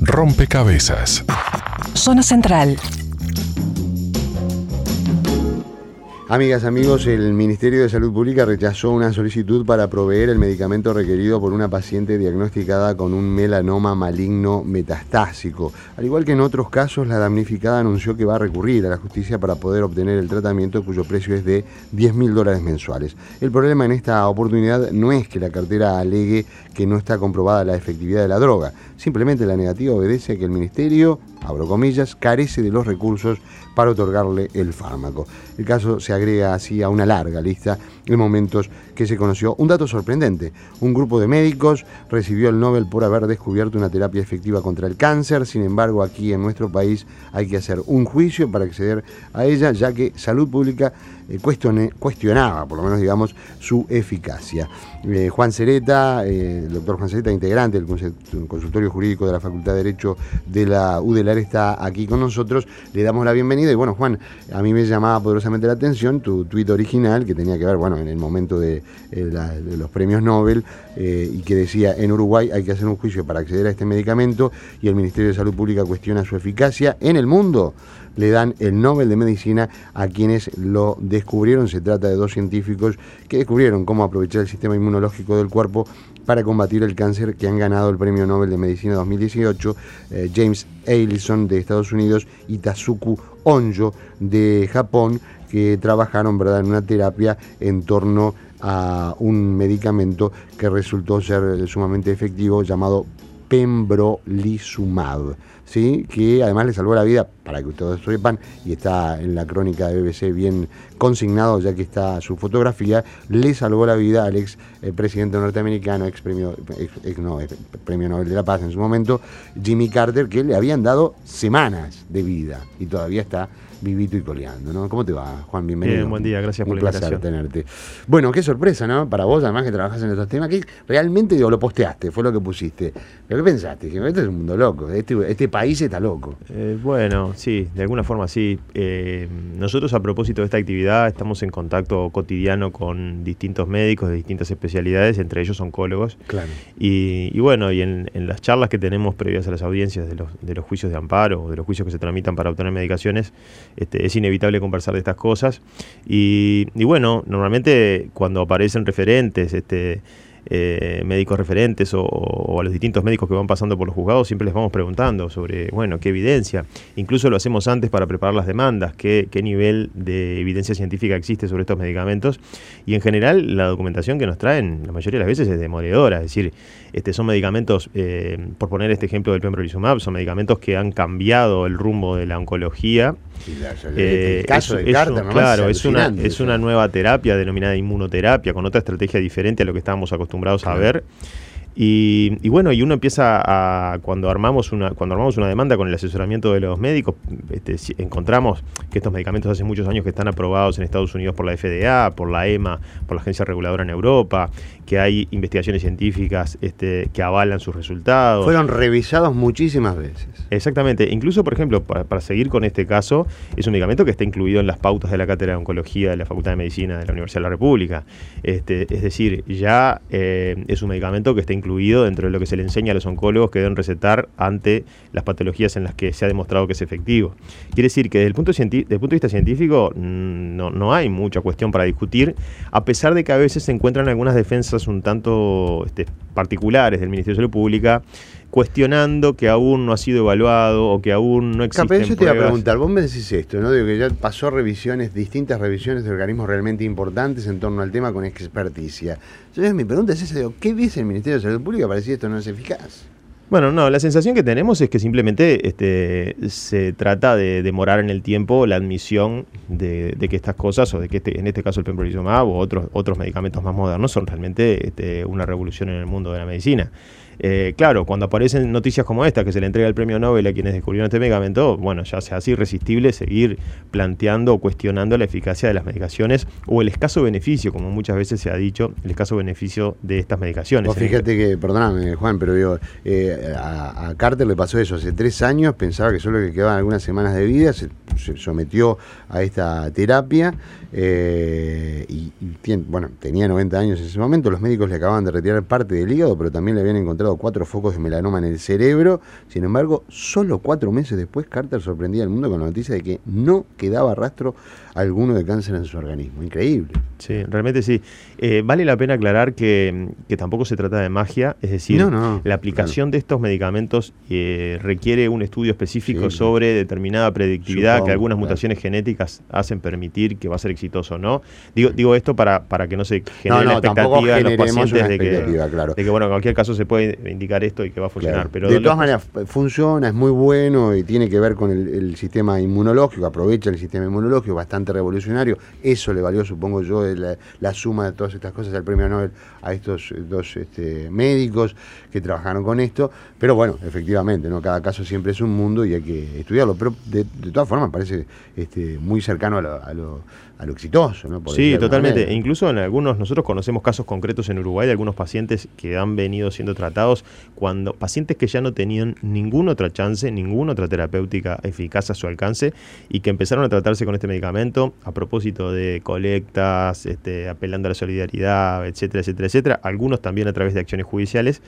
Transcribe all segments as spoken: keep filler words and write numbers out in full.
Rompecabezas. Zona Central. Amigas, amigos, el Ministerio de Salud Pública rechazó una solicitud para proveer el medicamento requerido por una paciente diagnosticada con un melanoma maligno metastásico. Al igual que en otros casos, la damnificada anunció que va a recurrir a la justicia para poder obtener el tratamiento, cuyo precio es de diez mil dólares mensuales. El problema en esta oportunidad no es que la cartera alegue que no está comprobada la efectividad de la droga. Simplemente la negativa obedece a que el Ministerio, abro comillas, carece de los recursos para otorgarle el fármaco. El caso se agrega así a una larga lista de momentos que se conoció un dato sorprendente. Un grupo de médicos recibió el Nobel por haber descubierto una terapia efectiva contra el cáncer. Sin embargo, aquí en nuestro país hay que hacer un juicio para acceder a ella, ya que Salud Pública eh, cuestione, cuestionaba, por lo menos digamos, su eficacia. Eh, Juan Cereta, eh, el doctor Juan Cereta, integrante del consultorio jurídico de la Facultad de Derecho de la U D E L A R, está aquí con nosotros. Le damos la bienvenida. Y bueno, Juan, a mí me llamaba poderosamente la atención tu tuit original, que tenía que ver, bueno, en el momento de, eh, la, de los premios Nobel, eh, y que decía: en Uruguay hay que hacer un juicio para acceder a este medicamento y el Ministerio de Salud Pública cuestiona su eficacia. En el mundo le dan el Nobel de Medicina a quienes lo descubrieron. Se trata de dos científicos que descubrieron cómo aprovechar el sistema inmunológico del cuerpo para combatir el cáncer, que han ganado el Premio Nobel de Medicina dos mil dieciocho, eh, James Allison de Estados Unidos y Tasuku Honjo de Japón, que trabajaron, ¿verdad?, en una terapia en torno a un medicamento que resultó ser sumamente efectivo, llamado pembrolizumab, ¿sí?, que además le salvó la vida, para que ustedes sepan, y está en la crónica de B B C bien consignado, ya que está su fotografía, le salvó la vida al ex eh, presidente norteamericano, ex premio, ex, ex, no, ex premio Nobel de la Paz en su momento, Jimmy Carter, que le habían dado semanas de vida y todavía está vivito y coleando, ¿no? ¿Cómo te va, Juan? Bienvenido. Bien, buen día, gracias por la invitación. Un placer tenerte. Bueno, qué sorpresa, ¿no? Para vos, además que trabajás en estos temas, que realmente, digo, lo posteaste, fue lo que pusiste. ¿Pero qué pensaste? Que este es un mundo loco, este, este país está loco. Eh, bueno, sí, de alguna forma sí. Eh, nosotros, a propósito de esta actividad, estamos en contacto cotidiano con distintos médicos de distintas especialidades, entre ellos oncólogos. Claro. Y, y bueno, y en, en las charlas que tenemos previas a las audiencias de los, de los juicios de amparo o de los juicios que se tramitan para obtener medicaciones, Este, es inevitable conversar de estas cosas y, y bueno, normalmente cuando aparecen referentes, este, eh, médicos referentes o, o a los distintos médicos que van pasando por los juzgados, siempre les vamos preguntando sobre, bueno, qué evidencia, incluso lo hacemos antes para preparar las demandas, qué, qué nivel de evidencia científica existe sobre estos medicamentos, y en general la documentación que nos traen la mayoría de las veces es demoledora, es decir, este, son medicamentos, eh, por poner este ejemplo del pembrolizumab, son medicamentos que han cambiado el rumbo de la oncología. Sí, la, el, eh, el caso es, de Carter, es, ¿no? claro, es, es una, es una nueva terapia denominada inmunoterapia, con otra estrategia diferente a lo que estábamos acostumbrados claro. a ver. Y, y bueno, y uno empieza a, cuando armamos una cuando armamos una demanda con el asesoramiento de los médicos, este, si, encontramos que estos medicamentos hace muchos años que están aprobados en Estados Unidos por la F D A, por la E M A, por la agencia reguladora en Europa, que hay investigaciones científicas este, que avalan sus resultados. Fueron revisados muchísimas veces. Exactamente. Incluso, por ejemplo, para, para seguir con este caso, es un medicamento que está incluido en las pautas de la Cátedra de Oncología de la Facultad de Medicina de la Universidad de la República. Este, es decir, ya eh, es un medicamento que está incluido dentro de lo que se le enseña a los oncólogos que deben recetar ante las patologías en las que se ha demostrado que es efectivo. Quiere decir que desde el punto, desde el punto de vista científico no, no hay mucha cuestión para discutir, a pesar de que a veces se encuentran algunas defensas un tanto este, particulares del Ministerio de Salud Pública, cuestionando que aún no ha sido evaluado o que aún no existen Capaz, yo te iba a pruebas. preguntar, vos me decís esto, ¿no? Digo que ya pasó revisiones, distintas revisiones de organismos realmente importantes en torno al tema con experticia. Entonces mi pregunta es esa, digo, ¿qué dice el Ministerio de Salud Pública para decir esto no es eficaz? Bueno, no, la sensación que tenemos es que simplemente este, se trata de demorar en el tiempo la admisión de, de que estas cosas, o de que este, en este caso el pembrolizumab o otros, otros medicamentos más modernos, son realmente este, una revolución en el mundo de la medicina. Eh, claro, cuando aparecen noticias como esta, que se le entrega el premio Nobel a quienes descubrieron este medicamento, bueno, ya se hace irresistible seguir planteando o cuestionando la eficacia de las medicaciones o el escaso beneficio, como muchas veces se ha dicho, el escaso beneficio de estas medicaciones. Vos fíjate que, perdóname Juan, pero digo, eh, a, a Carter le pasó eso hace tres años, pensaba que solo le quedaban algunas semanas de vida, se, se sometió a esta terapia eh, y, y tiene, bueno, tenía noventa años en ese momento, los médicos le acababan de retirar parte del hígado, pero también le habían encontrado encontrado cuatro focos de melanoma en el cerebro. Sin embargo, solo cuatro meses después, Carter sorprendía al mundo con la noticia de que no quedaba rastro alguno de cáncer en su organismo. Increíble. Sí, realmente sí. Eh, vale la pena aclarar que, que tampoco se trata de magia, es decir, no, no, la aplicación claro. de estos medicamentos eh, requiere un estudio específico sí, sobre claro. determinada predictividad Supongo, que algunas claro. mutaciones genéticas hacen permitir que va a ser exitoso o no. Digo, digo esto para, para que no se genere no, no, la expectativa en los pacientes de que, claro. de que, bueno, en cualquier caso se puede indicar esto y que va a funcionar. Claro. Pero de todas maneras, funciona, es muy bueno y tiene que ver con el, el sistema inmunológico, aprovecha el sistema inmunológico, bastante revolucionario. Eso le valió, supongo yo, la, la suma de todas estas cosas, el premio Nobel a estos dos este, médicos que trabajaron con esto. Pero bueno, efectivamente, ¿no? Cada caso siempre es un mundo y hay que estudiarlo. Pero de, de todas formas parece este, muy cercano a lo, a lo, a lo exitoso, ¿no? Por sí, totalmente. E incluso en algunos, nosotros conocemos casos concretos en Uruguay de algunos pacientes que han venido siendo tratados cuando pacientes que ya no tenían ninguna otra chance, ninguna otra terapéutica eficaz a su alcance y que empezaron a tratarse con este medicamento a propósito de colectas, este, apelando a la solidaridad, etcétera, etcétera, etcétera. Algunos también a través de acciones judiciales.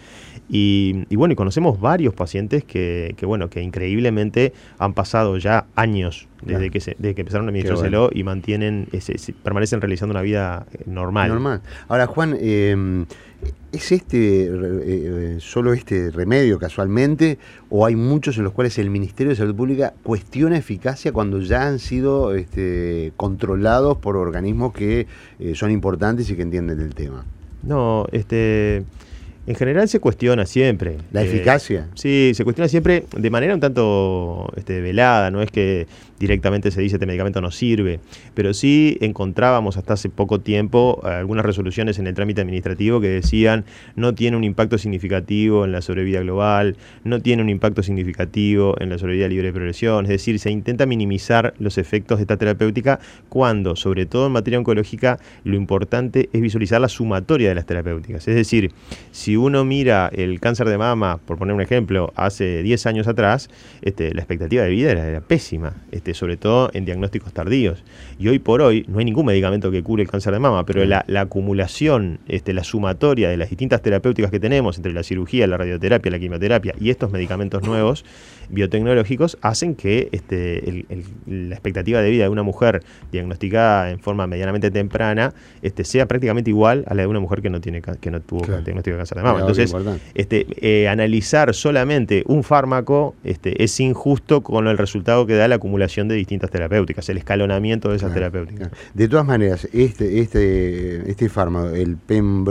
Y, y bueno, y conocemos varios pacientes que, que, bueno, que increíblemente han pasado ya años desde, claro. que, se, desde que empezaron a administrárselo bueno. y mantienen, ese, se, permanecen realizando una vida normal. Normal. Ahora, Juan, eh, ¿es este eh, solo este remedio casualmente o hay muchos en los cuales el Ministerio de Salud Pública cuestiona eficacia cuando ya han sido este, controlados por organismos que eh, son importantes y que entienden el tema? No, este... En general se cuestiona siempre. ¿La eh, eficacia? Sí, se cuestiona siempre de manera un tanto este, velada, no es que directamente se dice este medicamento no sirve, pero sí encontrábamos hasta hace poco tiempo algunas resoluciones en el trámite administrativo que decían no tiene un impacto significativo en la sobrevida global, no tiene un impacto significativo en la sobrevida libre de progresión, es decir, se intenta minimizar los efectos de esta terapéutica cuando, sobre todo en materia oncológica, lo importante es visualizar la sumatoria de las terapéuticas, es decir, si uno mira el cáncer de mama, por poner un ejemplo, hace diez años atrás, este, la expectativa de vida era, era pésima, este, sobre todo en diagnósticos tardíos. Y hoy por hoy no hay ningún medicamento que cure el cáncer de mama, pero la, la acumulación, este, la sumatoria de las distintas terapéuticas que tenemos entre la cirugía, la radioterapia, la quimioterapia y estos medicamentos nuevos biotecnológicos hacen que este, el, el, la expectativa de vida de una mujer diagnosticada en forma medianamente temprana este, sea prácticamente igual a la de una mujer que no, tiene, que no tuvo claro. diagnóstico de cáncer de mama. Entonces, este, eh, analizar solamente un fármaco este, es injusto con el resultado que da la acumulación de distintas terapéuticas, el escalonamiento de esas claro, terapéuticas. Claro. De todas maneras, este, este, este fármaco, el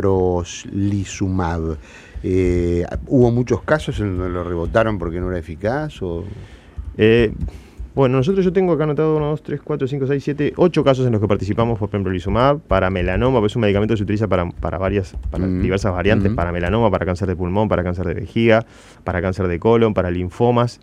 pembrolizumab, eh, ¿hubo muchos casos en donde lo rebotaron porque no era eficaz? O... Eh, Bueno, nosotros yo tengo acá anotado uno, dos, tres, cuatro, cinco, seis, siete, ocho casos en los que participamos por pembrolizumab para melanoma, porque es un medicamento que se utiliza para, para varias, para mm. diversas variantes, mm. para melanoma, para cáncer de pulmón, para cáncer de vejiga, para cáncer de colon, para linfomas.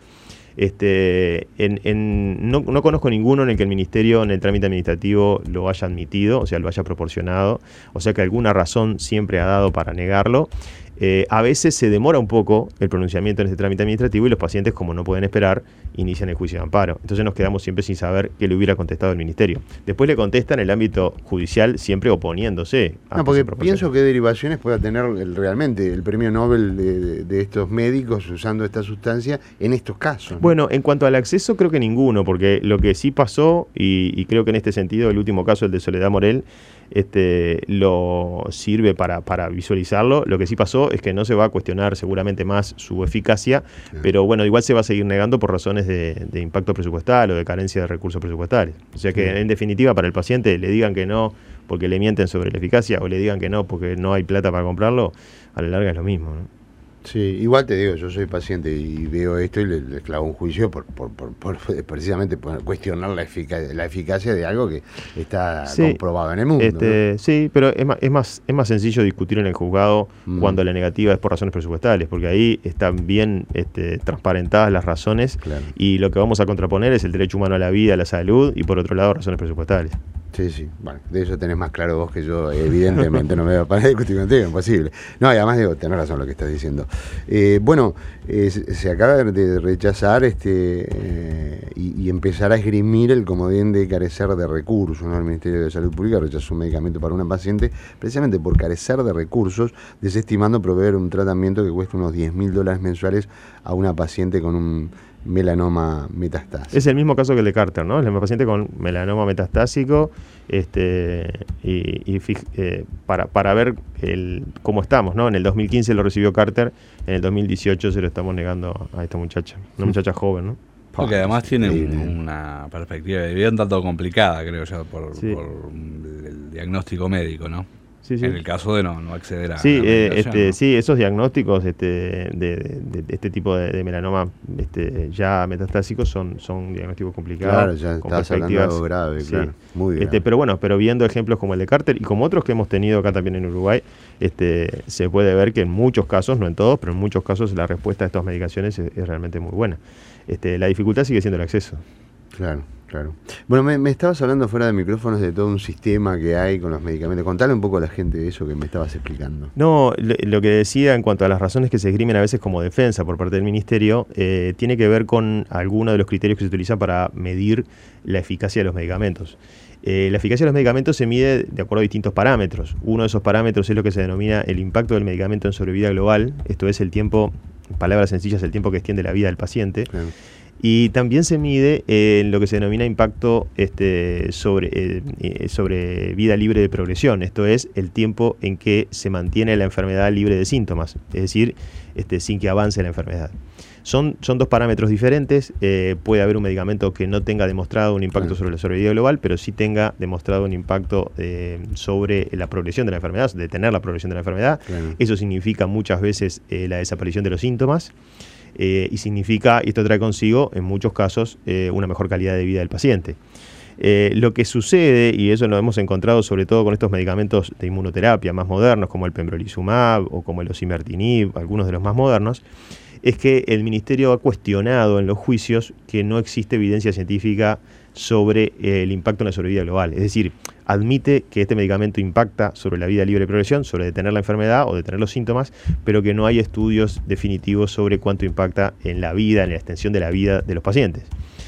Este, en, en, no, no conozco ninguno en el que el Ministerio en el trámite administrativo lo haya admitido, o sea, lo haya proporcionado, o sea que alguna razón siempre ha dado para negarlo. Eh, a veces se demora un poco el pronunciamiento en este trámite administrativo y los pacientes, como no pueden esperar, inician el juicio de amparo. Entonces nos quedamos siempre sin saber qué le hubiera contestado el Ministerio. Después le contestan en el ámbito judicial, siempre oponiéndose. No, porque pienso que derivaciones pueda tener el, realmente el premio Nobel de, de, de estos médicos usando esta sustancia en estos casos, ¿no? Bueno, en cuanto al acceso, creo que ninguno, porque lo que sí pasó, y, y creo que en este sentido el último caso, el de Soledad Morel, este, lo sirve para, para visualizarlo. Lo que sí pasó es que no se va a cuestionar seguramente más su eficacia, sí. pero bueno, igual se va a seguir negando por razones de, de impacto presupuestal o de carencia de recursos presupuestales. O sea que sí. en definitiva para el paciente le digan que no porque le mienten sobre la eficacia o le digan que no porque no hay plata para comprarlo, a la larga es lo mismo, ¿no? Sí, igual te digo, yo soy paciente y veo esto y le, le clavo un juicio por, por, por, por precisamente por cuestionar la, efic la eficacia de algo que está sí, comprobado en el mundo. Este, ¿no? Sí, pero es más, es, más, es más sencillo discutir en el juzgado mm. cuando la negativa es por razones presupuestales, porque ahí están bien este, transparentadas las razones claro. y lo que vamos a contraponer es el derecho humano a la vida, a la salud y por otro lado razones presupuestales. Sí, sí, bueno, de eso tenés más claro vos que yo, evidentemente no me voy a parar a discutir contigo, imposible. No, y además digo, tenés razón lo que estás diciendo. Eh, bueno, eh, se acaba de rechazar este eh, y, y empezar a esgrimir el comodín de carecer de recursos, ¿no? El Ministerio de Salud Pública rechazó un medicamento para una paciente precisamente por carecer de recursos, desestimando proveer un tratamiento que cuesta unos diez mil dólares mensuales a una paciente con un melanoma metastásico. Es el mismo caso que el de Carter, ¿no? Es el paciente con melanoma metastásico, este, y, y eh, para, para ver el, cómo estamos, ¿no? En el dos mil quince lo recibió Carter, en el dos mil dieciocho se lo estamos negando a esta muchacha, una muchacha joven, ¿no? Porque además tiene un, una perspectiva de vida un tanto complicada, creo yo, por, sí. por el diagnóstico médico, ¿no? Sí, sí. En el caso de no, no acceder a sí, la eh, este, ¿no? sí, esos diagnósticos este, de, de, de este tipo de, de melanoma este, ya metastásicos son, son diagnósticos complicados. Claro, ya estás hablando de algo grave, sí. claro, muy grave. Este, pero bueno, pero viendo ejemplos como el de Carter y como otros que hemos tenido acá también en Uruguay, este, se puede ver que en muchos casos, no en todos, pero en muchos casos la respuesta a estas medicaciones es, es realmente muy buena. Este, la dificultad sigue siendo el acceso. Claro, claro. Bueno, me, me estabas hablando fuera de micrófonos de todo un sistema que hay con los medicamentos. Contale un poco a la gente de eso que me estabas explicando. No, lo, lo que decía en cuanto a las razones que se esgrimen a veces como defensa por parte del Ministerio, eh, tiene que ver con algunos de los criterios que se utilizan para medir la eficacia de los medicamentos. Eh, la eficacia de los medicamentos se mide de acuerdo a distintos parámetros. Uno de esos parámetros es lo que se denomina el impacto del medicamento en sobrevida global. Esto es el tiempo, en palabras sencillas, el tiempo que extiende la vida del paciente. Claro. Y también se mide eh, en lo que se denomina impacto este, sobre, eh, sobre vida libre de progresión. Esto es el tiempo en que se mantiene la enfermedad libre de síntomas, es decir, este, sin que avance la enfermedad. Son, son dos parámetros diferentes. Eh, puede haber un medicamento que no tenga demostrado un impacto claro. sobre la sobrevida global, pero sí tenga demostrado un impacto eh, sobre la progresión de la enfermedad, detener la progresión de la enfermedad. Claro. Eso significa muchas veces eh, la desaparición de los síntomas. Eh, y significa, y esto trae consigo, en muchos casos, eh, una mejor calidad de vida del paciente. Eh, lo que sucede, y eso lo hemos encontrado sobre todo con estos medicamentos de inmunoterapia más modernos, como el pembrolizumab o como el osimertinib, algunos de los más modernos, es que el Ministerio ha cuestionado en los juicios que no existe evidencia científica sobre eh, el impacto en la sobrevida global. Es decir, admite que este medicamento impacta sobre la vida libre de progresión, sobre detener la enfermedad o detener los síntomas, pero que no hay estudios definitivos sobre cuánto impacta en la vida, en la extensión de la vida de los pacientes.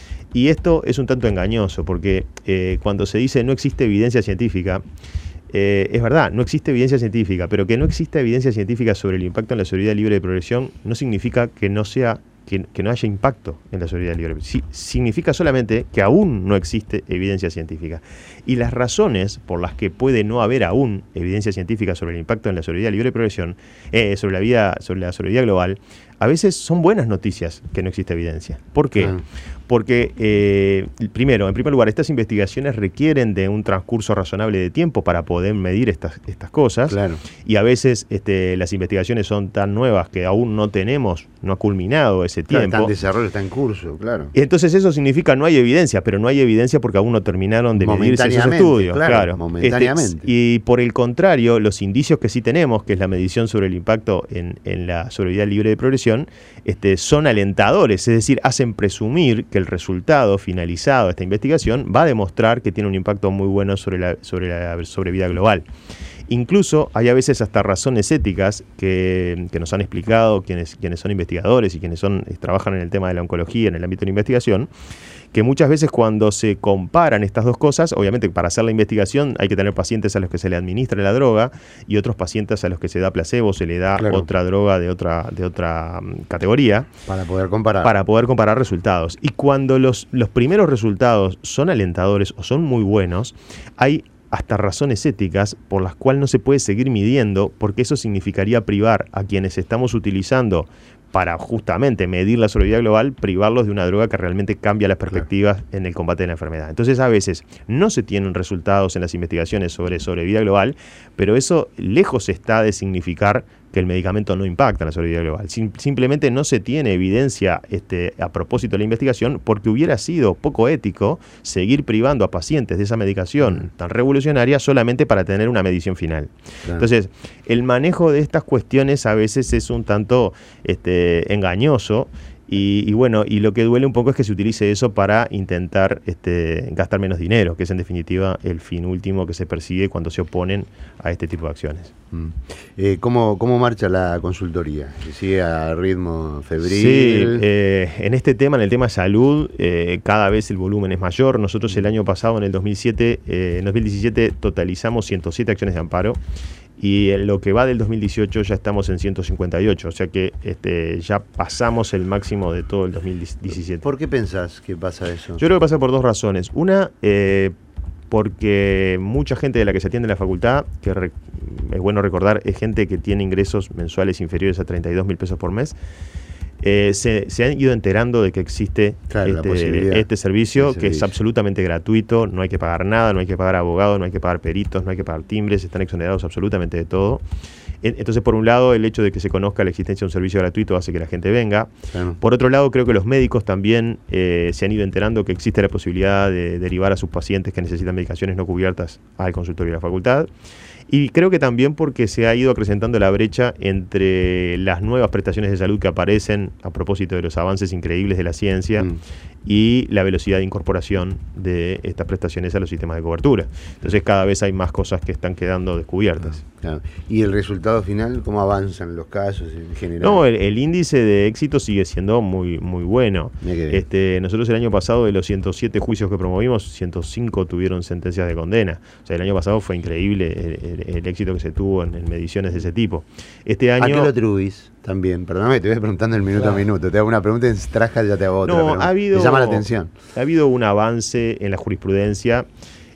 Y esto es un tanto engañoso, porque eh, cuando se dice no existe evidencia científica, eh, es verdad, no existe evidencia científica, pero que no exista evidencia científica sobre el impacto en la sobrevida libre de progresión no significa que no sea Que, que no haya impacto en la sobrevida libre. Sí, significa solamente que aún no existe evidencia científica. Y las razones por las que puede no haber aún evidencia científica sobre el impacto en la sobrevida libre de progresión, eh, sobre la vida, sobre la sobrevida global, a veces son buenas noticias que no existe evidencia. ¿Por qué? Ah. Porque, eh, primero, en primer lugar, estas investigaciones requieren de un transcurso razonable de tiempo para poder medir estas, estas cosas. Claro. Y a veces este, las investigaciones son tan nuevas que aún no tenemos, no ha culminado ese claro, tiempo. Está en desarrollo, está en curso, claro. Y entonces eso significa no hay evidencia, pero no hay evidencia porque aún no terminaron de medirse esos estudios. Claro, claro. momentáneamente. Este, y por el contrario, los indicios que sí tenemos, que es la medición sobre el impacto en, en la sobrevida libre de progresión, este, son alentadores, es decir, hacen presumir que el resultado finalizado de esta investigación va a demostrar que tiene un impacto muy bueno sobre la, sobre la sobrevida global. Incluso hay a veces hasta razones éticas que, que nos han explicado quienes, quienes son investigadores y quienes son, trabajan en el tema de la oncología, en el ámbito de la investigación, que muchas veces cuando se comparan estas dos cosas, obviamente para hacer la investigación hay que tener pacientes a los que se le administra la droga y otros pacientes a los que se da placebo, se le da claro. otra droga de otra, de otra categoría. Para poder comparar. Para poder comparar resultados. Y cuando los, los primeros resultados son alentadores o son muy buenos, hay hasta razones éticas por las cuales no se puede seguir midiendo, porque eso significaría privar a quienes estamos utilizando para justamente medir la sobrevida global, privarlos de una droga que realmente cambia las perspectivas claro. en el combate de la enfermedad. Entonces a veces no se tienen resultados en las investigaciones sobre sobrevida global, pero eso lejos está de significar que el medicamento no impacta en la sobrevida global. Sim- simplemente no se tiene evidencia este, a propósito de la investigación, porque hubiera sido poco ético seguir privando a pacientes de esa medicación tan revolucionaria solamente para tener una medición final. Claro. Entonces, el manejo de estas cuestiones a veces es un tanto este, engañoso Y, y bueno, y lo que duele un poco es que se utilice eso para intentar este, gastar menos dinero, que es en definitiva el fin último que se persigue cuando se oponen a este tipo de acciones. Mm. Eh, ¿cómo, ¿Cómo marcha la consultoría? ¿Sigue a ritmo febril? Sí, eh, en este tema, en el tema salud, eh, cada vez el volumen es mayor. Nosotros el año pasado, en el dos mil siete, eh, en dos mil diecisiete, totalizamos ciento siete acciones de amparo. Y en lo que va del dos mil dieciocho ya estamos en ciento cincuenta y ocho, o sea que este, ya pasamos el máximo de todo el dos mil diecisiete. ¿Por qué pensás que pasa eso? Yo creo que pasa por dos razones. Una, eh, porque mucha gente de la que se atiende en la facultad, que re, es bueno recordar, es gente que tiene ingresos mensuales inferiores a treinta y dos mil pesos por mes, Eh, se, se han ido enterando de que existe claro, este, este servicio, que es absolutamente gratuito, no hay que pagar nada, no hay que pagar abogados, no hay que pagar peritos, no hay que pagar timbres, están exonerados absolutamente de todo. Entonces, por un lado, el hecho de que se conozca la existencia de un servicio gratuito hace que la gente venga. Claro. Por otro lado, creo que los médicos también eh, se han ido enterando que existe la posibilidad de derivar a sus pacientes que necesitan medicaciones no cubiertas al consultorio de la facultad. Y creo que también porque se ha ido acrecentando la brecha entre las nuevas prestaciones de salud que aparecen a propósito de los avances increíbles de la ciencia mm. y la velocidad de incorporación de estas prestaciones a los sistemas de cobertura. Entonces cada vez hay más cosas que están quedando descubiertas. Claro. ¿Y el resultado final? ¿Cómo avanzan los casos en general? No, el, el índice de éxito sigue siendo muy, muy bueno. Este, nosotros el año pasado, de los ciento siete juicios que promovimos, ciento cinco tuvieron sentencias de condena. O sea, el año pasado fue increíble el, el, el éxito que se tuvo en, en mediciones de ese tipo. Este año, ¿a qué lo atribuís? También, perdóname, te voy preguntando el minuto claro. a minuto. Te hago una pregunta y en Traja ya te hago otra. No, ha habido, me llama la atención. Ha habido un avance en la jurisprudencia.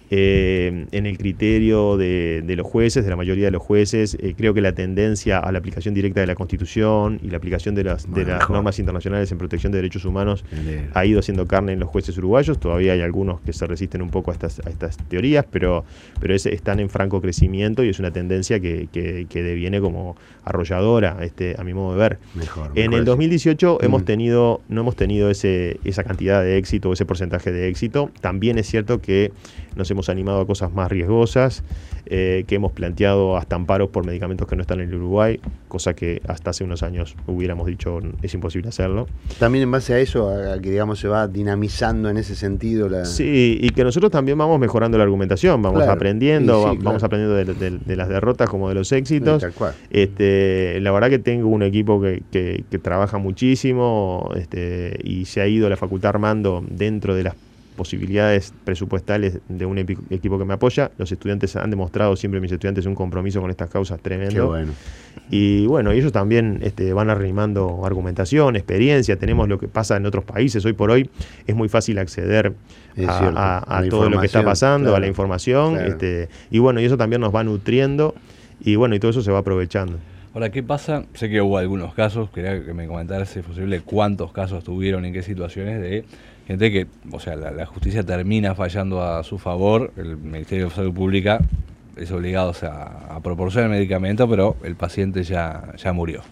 Eh, en el criterio de, de los jueces, de la mayoría de los jueces. Eh, creo que la tendencia a la aplicación directa de la Constitución y la aplicación de las, de las normas internacionales en protección de derechos humanos Bien. ha ido haciendo carne en los jueces uruguayos. Todavía hay algunos que se resisten un poco a estas, a estas teorías, pero, pero es, están en franco crecimiento y es una tendencia que, que, que deviene como arrolladora, este, a mi modo de ver. Mejor, en mejor el dos mil dieciocho mm. hemos tenido, no hemos tenido ese, esa cantidad de éxito, ese porcentaje de éxito. También es cierto que nos hemos animado a cosas más riesgosas, eh, que hemos planteado hasta amparos por medicamentos que no están en el Uruguay, cosa que hasta hace unos años hubiéramos dicho es imposible hacerlo. También en base a eso, a que digamos se va dinamizando en ese sentido la... Sí, y que nosotros también vamos mejorando la argumentación, vamos claro. aprendiendo, sí, sí, vamos claro. aprendiendo de, de, de las derrotas como de los éxitos. Sí, tal cual. Este, la verdad que tengo un equipo que, que, que trabaja muchísimo este, y se ha ido a la facultad armando dentro de las posibilidades presupuestales de un equipo que me apoya. Los estudiantes han demostrado, siempre mis estudiantes, un compromiso con estas causas tremendo. Qué bueno. Y bueno, ellos también este, van arrimando argumentación, experiencia. Tenemos lo que pasa en otros países. Hoy por hoy es muy fácil acceder a, a, a, a todo lo que está pasando, claro, a la información. Claro. Este, y bueno, y eso también nos va nutriendo. Y bueno, y todo eso se va aprovechando. Ahora, ¿qué pasa? Sé que hubo algunos casos, quería que me comentaras, si es posible, cuántos casos tuvieron, en qué situaciones de gente que, o sea, la, la justicia termina fallando a su favor, el Ministerio de Salud Pública es obligado, o sea, a proporcionar el medicamento, pero el paciente ya, ya murió.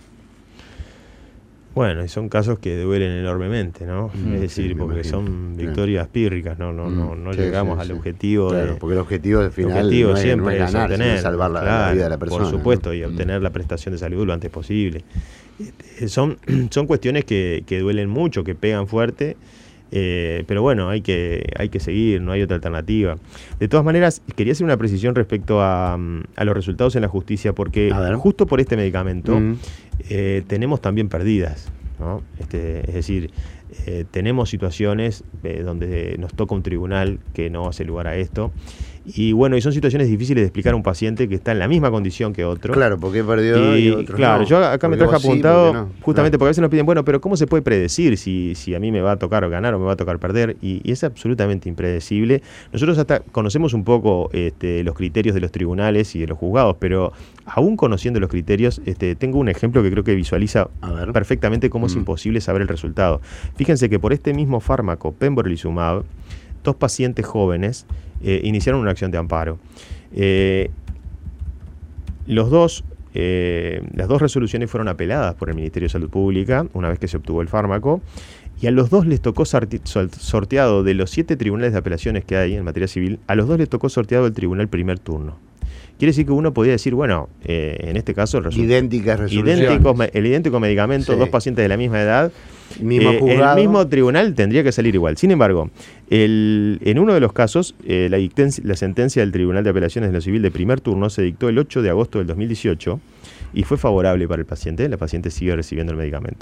Bueno, y son casos que duelen enormemente, ¿no? Mm, es decir, sí, porque imagino. son victorias pírricas, no, no, no, no sí, llegamos sí, al sí. objetivo. Claro, de, porque el objetivo al final el objetivo no es, siempre no es ganar, es obtener, sino salvar la, claro, la vida de la persona. Por supuesto, ¿no? y obtener mm. la prestación de salud lo antes posible. Este, son, son cuestiones que, que duelen mucho, que pegan fuerte. Eh, pero bueno, hay que, hay que seguir, no hay otra alternativa. De todas maneras, quería hacer una precisión respecto a, a los resultados en la justicia, porque justo por este medicamento mm. eh, tenemos también pérdidas, ¿no? Este, es decir, eh, tenemos situaciones eh, donde nos toca un tribunal que no hace lugar a esto. Y bueno, y son situaciones difíciles de explicar a un paciente que está en la misma condición que otro. Claro, porque perdió y, y otro claro, no. yo acá porque me traje apuntado, sí, no. justamente no. porque a veces nos piden, bueno, pero ¿cómo se puede predecir si, si a mí me va a tocar ganar o me va a tocar perder? Y, y es absolutamente impredecible. Nosotros hasta conocemos un poco este, los criterios de los tribunales y de los juzgados, pero aún conociendo los criterios, este, tengo un ejemplo que creo que visualiza perfectamente cómo mm. es imposible saber el resultado. Fíjense que por este mismo fármaco, pembrolizumab, dos pacientes jóvenes eh, iniciaron una acción de amparo. Eh, los dos, eh, las dos resoluciones fueron apeladas por el Ministerio de Salud Pública una vez que se obtuvo el fármaco, y a los dos les tocó sorteado de los siete tribunales de apelaciones que hay en materia civil, a los dos les tocó sorteado el tribunal primer turno. quiere decir que uno podría decir, bueno, eh, en este caso... El Idénticas resoluciones. Idénticos, el idéntico medicamento, Sí. dos pacientes de la misma edad, Mismo eh, juzgado. el mismo tribunal tendría que salir igual. Sin embargo, el, en uno de los casos, eh, la, dicten- la sentencia del Tribunal de Apelaciones de lo Civil de primer turno se dictó el ocho de agosto del dos mil dieciocho y fue favorable para el paciente. La paciente sigue recibiendo el medicamento.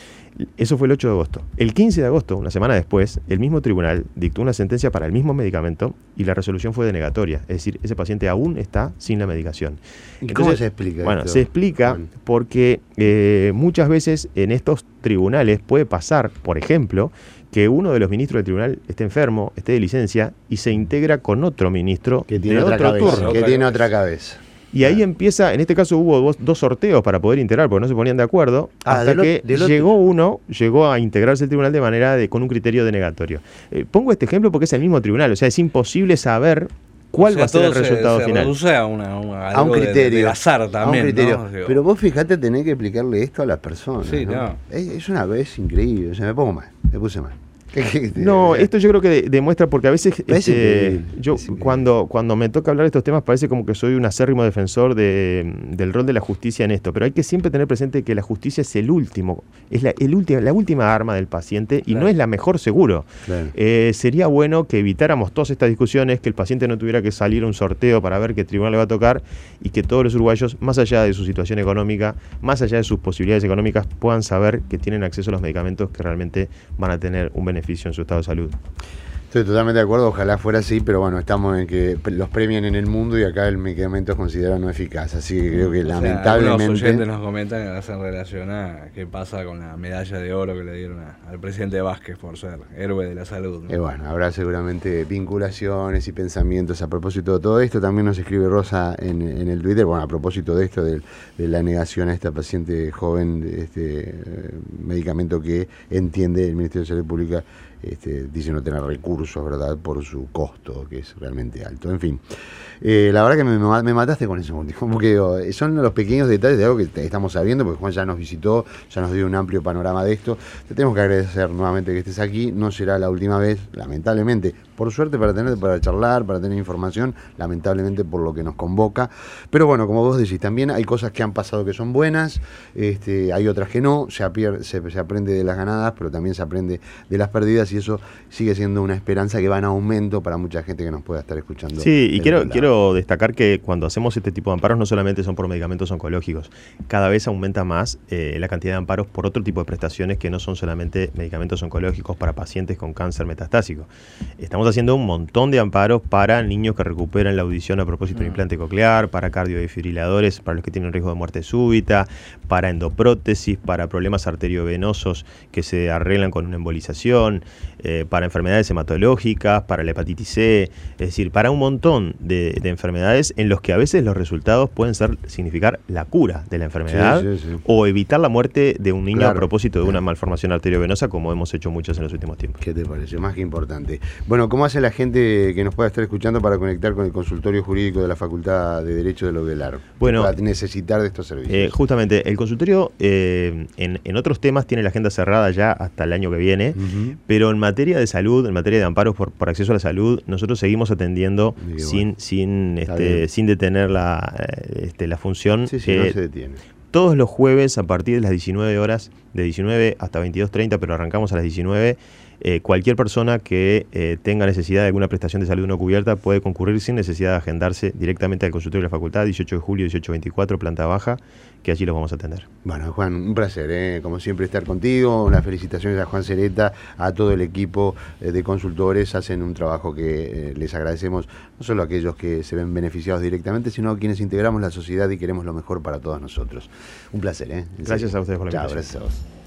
Eso fue el ocho de agosto. El quince de agosto, una semana después, el mismo tribunal dictó una sentencia para el mismo medicamento y la resolución fue denegatoria. Es decir, ese paciente aún está sin la medicación. ¿Y cómo se explica Bueno, esto? se explica Juan? porque eh, muchas veces en estos tribunales puede pasar, por ejemplo, que uno de los ministros del tribunal esté enfermo, esté de licencia y se integra con otro ministro Que tiene de otra otro cabeza. turno. Que tiene otra cabeza. Y ahí empieza, en este caso hubo dos, dos sorteos para poder integrar, porque no se ponían de acuerdo, Ah, hasta del o- que del otro. llegó uno, llegó a integrarse al tribunal de manera de con un criterio denegatorio. Eh, pongo este ejemplo porque es el mismo tribunal, o sea, es imposible saber cuál O sea, va a ser el todo se- resultado se final. reduce a, una, una- A un algo de- criterio. del azar también, a un criterio. ¿no? Digo, Pero vos fijate, tenés que explicarle esto a las personas. Sí, ¿no? no. Es, es una vez increíble. O sea, me pongo mal. Me puse mal. ¿Qué- qué- qué- No, o sea, esto yo creo que de- demuestra, porque a veces Es este, increíble, yo es increíble. cuando, cuando me toca hablar de estos temas parece como que soy un acérrimo defensor de, del rol de la justicia en esto, pero hay que siempre tener presente que la justicia es el último, es la, el último, la última arma del paciente y Claro. no es la mejor seguro. Claro. Eh, sería bueno que evitáramos todas estas discusiones, que el paciente no tuviera que salir a un sorteo para ver qué tribunal le va a tocar y que todos los uruguayos, más allá de su situación económica, más allá de sus posibilidades económicas, puedan saber que tienen acceso a los medicamentos que realmente van a tener un beneficio en su estado de salud. Estoy totalmente de acuerdo, ojalá fuera así, pero bueno, estamos en que los premian en el mundo y acá el medicamento es considerado no eficaz, así que creo que o sea, lamentablemente... algunos oyentes nos comentan que hacen relación a qué pasa con la medalla de oro que le dieron a- al presidente Vázquez por ser héroe de la salud, ¿no? Eh, bueno, habrá seguramente vinculaciones y pensamientos a propósito de todo esto. También nos escribe Rosa en, en el Twitter, bueno, a propósito de esto, de, de la negación a esta paciente joven, de este eh, medicamento que entiende el Ministerio de Salud Pública, este, dice no tener recursos, ¿verdad?, por su costo, que es realmente alto. En fin, eh, la verdad que me, me mataste con eso, porque digo, son los pequeños detalles de algo que estamos sabiendo, porque Juan ya nos visitó, ya nos dio un amplio panorama de esto. Te tenemos que agradecer nuevamente que estés aquí, no será la última vez, lamentablemente, por suerte para tener, para charlar, para tener información, lamentablemente por lo que nos convoca, pero bueno, como vos decís, también hay cosas que han pasado que son buenas, este, hay otras que no, se, apier- se, se aprende de las ganadas, pero también se aprende de las perdidas y eso sigue siendo una esperanza que va en aumento para mucha gente que nos pueda estar escuchando. Sí, y del quiero, otro lado. quiero destacar que cuando hacemos este tipo de amparos no solamente son por medicamentos oncológicos, cada vez aumenta más eh, la cantidad de amparos por otro tipo de prestaciones que no son solamente medicamentos oncológicos para pacientes con cáncer metastásico. Estamos haciendo un montón de amparos para niños que recuperan la audición a propósito de implante coclear, para cardiodefibriladores, para los que tienen riesgo de muerte súbita, para endoprótesis, para problemas arteriovenosos que se arreglan con una embolización, eh, para enfermedades hematológicas, para la hepatitis C, es decir, para un montón de, de enfermedades en los que a veces los resultados pueden ser significar la cura de la enfermedad Sí, sí, sí. o evitar la muerte de un niño Claro. a propósito de una Claro. malformación arteriovenosa, como hemos hecho muchos en los últimos tiempos. ¿Qué te pareció? Más que importante. Bueno, ¿cómo hace la gente que nos pueda estar escuchando para conectar con el consultorio jurídico de la Facultad de Derecho de Lobelar? Bueno, para necesitar de estos servicios. Eh, justamente, el consultorio eh, en, en otros temas tiene la agenda cerrada ya hasta el año que viene, Ujú. pero en materia de salud, en materia de amparos por, por acceso a la salud, nosotros seguimos atendiendo Qué sin, bueno. sin, Está este, bien. sin detener la, eh, este, la función. Sí, sí, Eh, no se detiene. Todos los jueves a partir de las diecinueve horas, de diecinueve hasta veintidós treinta, pero arrancamos a las diecinueve, eh, cualquier persona que eh, tenga necesidad de alguna prestación de salud no cubierta puede concurrir sin necesidad de agendarse directamente al consultorio de la facultad, dieciocho de julio, dieciocho veinticuatro, planta baja, que allí los vamos a atender. Bueno, Juan, un placer, ¿eh? Como siempre, estar contigo. Unas felicitaciones a Juan Cereta, a todo el equipo eh, de consultores. Hacen un trabajo que eh, les agradecemos, no solo a aquellos que se ven beneficiados directamente, sino a quienes integramos la sociedad y queremos lo mejor para todos nosotros. Un placer, ¿eh? En Gracias serio. a ustedes por la Chao, invitación. gracias a vos.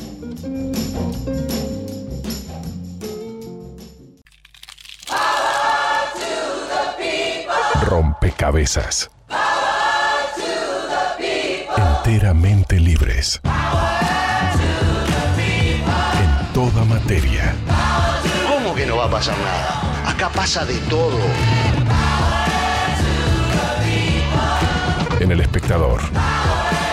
Rompecabezas. Enteramente libres. En toda materia. ¿Cómo que no va a pasar nada? Acá pasa de todo. En El Espectador.